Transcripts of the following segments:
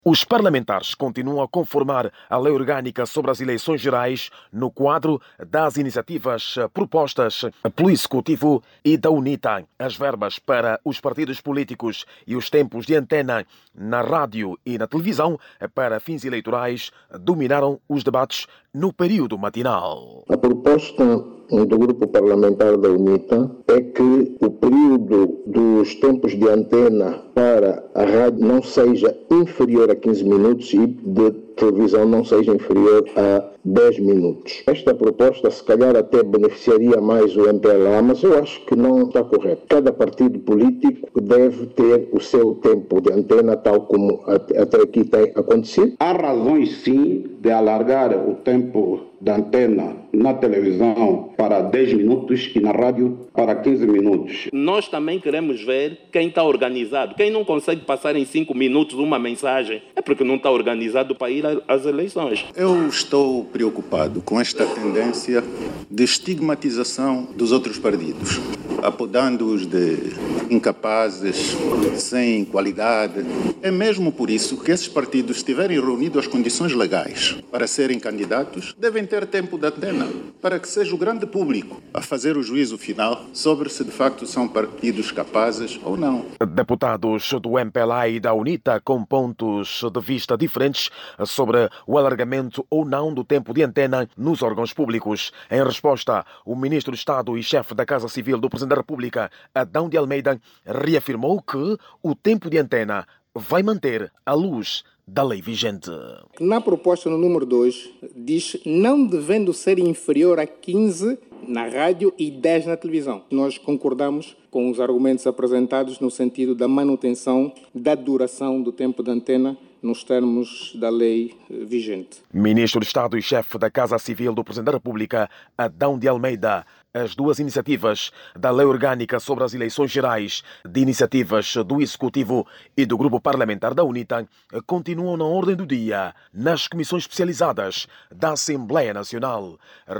Os parlamentares continuam a conformar a lei orgânica sobre as eleições gerais no quadro das iniciativas propostas pelo Executivo e da UNITA. As verbas para os partidos políticos e os tempos de antena na rádio e na televisão para fins eleitorais dominaram os debates no período matinal. A proposta do grupo parlamentar da UNITA é que o período dos tempos de antena para a rádio não seja inferior a 15 minutos e de televisão não seja inferior a 10 minutos. Esta proposta se calhar até beneficiaria mais o MPLA, mas eu acho que não está correto. Cada partido político deve ter o seu tempo de antena, tal como até aqui tem acontecido. Há razões sim de alargar o tempo da antena na televisão para 10 minutos e na rádio para 15 minutos. Nós também queremos ver quem está organizado. Quem não consegue passar em 5 minutos uma mensagem é porque não está organizado para ir às eleições. Eu estou preocupado com esta tendência de estigmatização dos outros partidos, apodando-os de incapazes, sem qualidade. É mesmo por isso que esses partidos, se tiverem reunido as condições legais para serem candidatos, devem ter tempo de antena, para que seja o grande público a fazer o juízo final sobre se de facto são partidos capazes ou não. Deputados do MPLA e da UNITA com pontos de vista diferentes sobre o alargamento ou não do tempo de antena nos órgãos públicos. Em resposta, o ministro de Estado e chefe da Casa Civil do Presidente da República, Adão de Almeida, reafirmou que o tempo de antena vai manter a luz da lei vigente. Na proposta no número 2, diz não devendo ser inferior a 15 na rádio e 10 na televisão. Nós concordamos com os argumentos apresentados no sentido da manutenção da duração do tempo de antena nos termos da lei vigente. Ministro de Estado e chefe da Casa Civil do Presidente da República, Adão de Almeida. As duas iniciativas da Lei Orgânica sobre as Eleições Gerais, de iniciativas do Executivo e do Grupo Parlamentar da UNITA, continuam na ordem do dia nas comissões especializadas da Assembleia Nacional.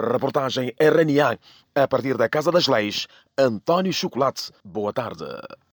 Reportagem RNA, a partir da Casa das Leis, António Chocolate. Boa tarde.